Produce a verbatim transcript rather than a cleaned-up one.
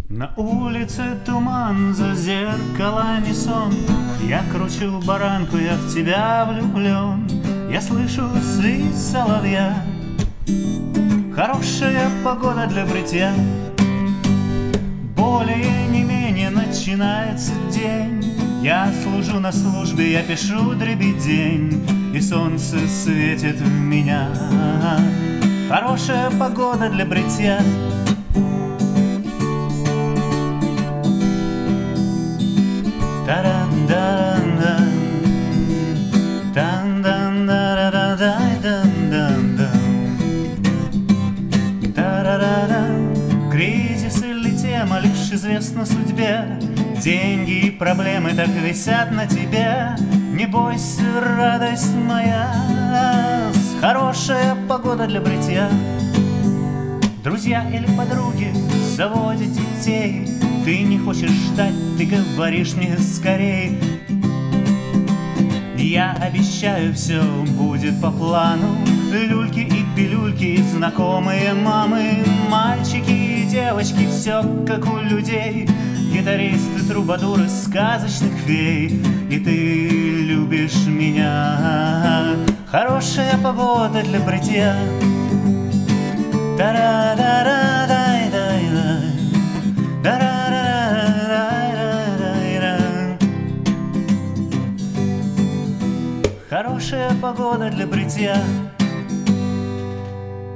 На улице туман, за зеркалами сон. Я кручу баранку, я в тебя влюблен. Я слышу свист соловья. Хорошая погода для бритья. Более не менее начинается день. Я служу на службе, я пишу дребедень, и солнце светит в меня. Хорошая погода для бритья. Кризис или тема лишь известна судьбе. Деньги и проблемы так висят на тебе. Не бойся, радость моя, хорошая погода для бритья. Друзья или подруги заводят детей. Ты не хочешь ждать, ты говоришь мне скорей. Я обещаю, все будет по плану. Люльки и пилюльки, знакомые мамы, мальчики и девочки, все как у людей. Гитаристы, трубадуры сказочных фей. И ты любишь меня. Хорошая погода для бритья. Хорошая погода для бритья.